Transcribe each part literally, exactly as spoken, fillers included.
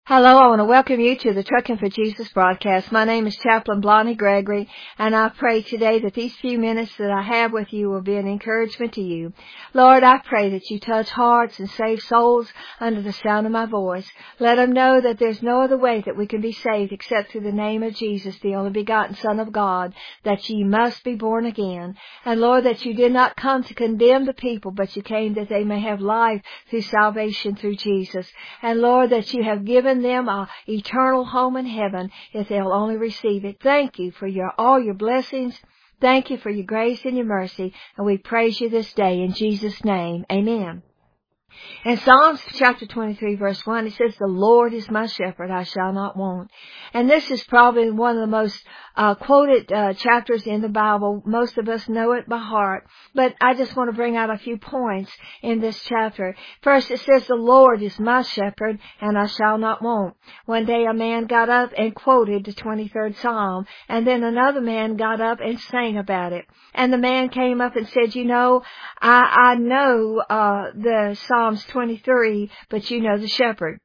Hello, I want to welcome you to the Trucking for Jesus broadcast. My name is Chaplain Blondie Gregory, and I pray today that these few minutes that I have with you will be an encouragement to you. Lord, I pray that you touch hearts and save souls under the sound of my voice. Let them know that there's no other way that we can be saved except through the name of Jesus, the only begotten Son of God, that ye must be born again. And Lord, that you did not come to condemn the people, but you came that they may have life through salvation through Jesus. And Lord, that you have given them a eternal home in heaven if they'll only receive it. Thank you for your all your blessings. Thank you for your grace and your mercy. And we praise you this day in Jesus' name. Amen. In Psalms chapter twenty-three verse one, it says, "The Lord is my shepherd, I shall not want." And this is probably one of the most uh, quoted uh, chapters in the Bible. Most of us know it by heart. But I just want to bring out a few points in this chapter. First, it says, "The Lord is my shepherd, and I shall not want." One day a man got up and quoted the twenty-third Psalm, and then another man got up and sang about it. And the man came up and said, you know, I, I know uh the Psalms twenty-three, but you know the shepherd.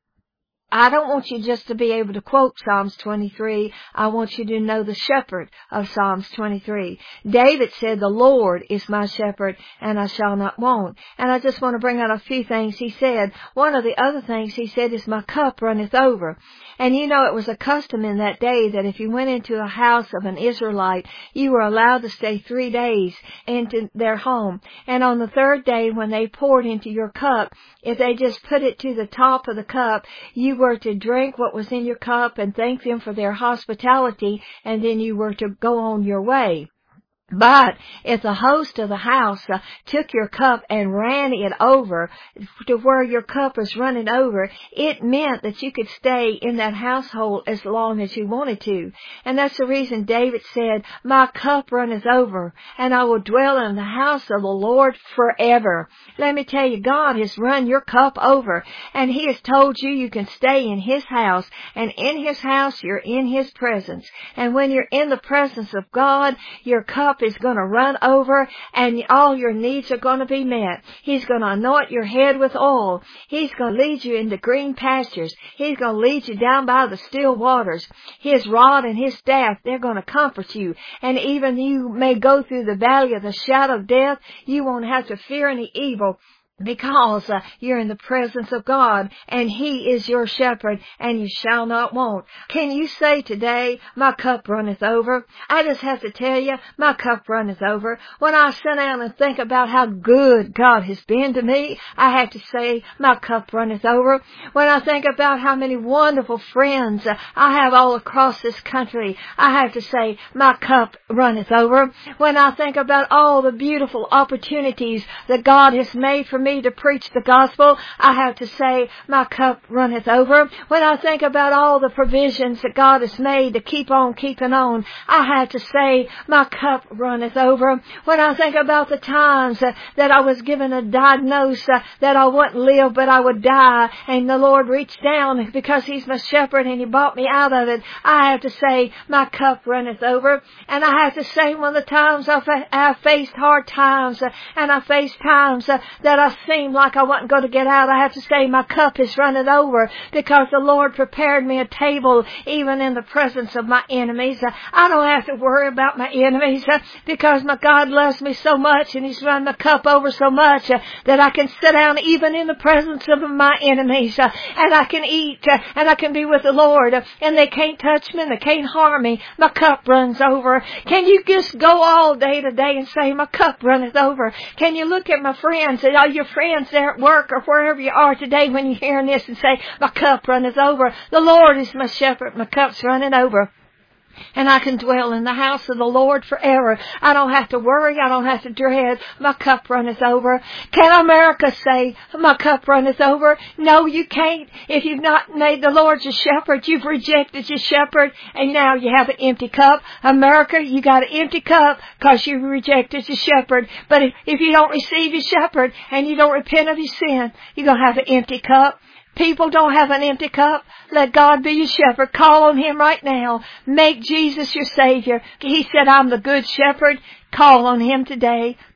I don't want you just to be able to quote Psalms twenty-three. I want you to know the shepherd of Psalms twenty-three. David said, "The Lord is my shepherd, and I shall not want." And I just want to bring out a few things he said. One of the other things he said is, "My cup runneth over." And you know, it was a custom in that day that if you went into a house of an Israelite, you were allowed to stay three days into their home. And on the third day, when they poured into your cup, if they just put it to the top of the cup, you were to drink what was in your cup and thank them for their hospitality, and then you were to go on your way. But if the host of the house uh, took your cup and ran it over to where your cup was running over, it meant that you could stay in that household as long as you wanted to. And that's the reason David said, "My cup runneth over, and I will dwell in the house of the Lord forever." Let me tell you, God has run your cup over, and He has told you you can stay in His house, and in His house you're in His presence. And when you're in the presence of God, your cup is going to run over, and all your needs are going to be met. He's going to anoint your head with oil. He's going to lead you into green pastures. He's going to lead you down by the still waters. His rod and His staff, they're going to comfort you. And even you may go through the valley of the shadow of death, you won't have to fear any evil, because uh, you're in the presence of God, and He is your shepherd, and you shall not want. Can you say today, "My cup runneth over"? I just have to tell you, my cup runneth over. When I sit down and think about how good God has been to me, I have to say, my cup runneth over. When I think about how many wonderful friends uh, I have all across this country, I have to say, my cup runneth over. When I think about all the beautiful opportunities that God has made for me to preach the gospel, I have to say, my cup runneth over. When I think about all the provisions that God has made to keep on keeping on, I have to say, my cup runneth over. When I think about the times uh, that I was given a diagnosis uh, that I wouldn't live but I would die, and the Lord reached down because He's my shepherd and He brought me out of it, I have to say, my cup runneth over. And I have to say, one of the times I, fa- I faced hard times uh, and I faced times uh, that I seemed like I wasn't going to get out, I have to say, my cup is running over, because the Lord prepared me a table even in the presence of my enemies. I don't have to worry about my enemies because my God loves me so much, and He's run my cup over so much that I can sit down even in the presence of my enemies, and I can eat, and I can be with the Lord, and they can't touch me and they can't harm me. My cup runs over. Can you just go all day today and say, my cup runneth over? Can you look at my friends and all your friends there at work or wherever you are today when you're hearing this and say, my cup runneth over? The Lord is my shepherd, my cup's running over. And I can dwell in the house of the Lord forever. I don't have to worry. I don't have to dread. My cup runneth over. Can America say, my cup runneth over? No, you can't. If you've not made the Lord your shepherd, you've rejected your shepherd, and now you have an empty cup. America, you got an empty cup because you rejected your shepherd. But if, if you don't receive your shepherd and you don't repent of your sin, you're going to have an empty cup. People don't have an empty cup. Let God be your shepherd. Call on Him right now. Make Jesus your Savior. He said, I'm the good shepherd. Call on Him today.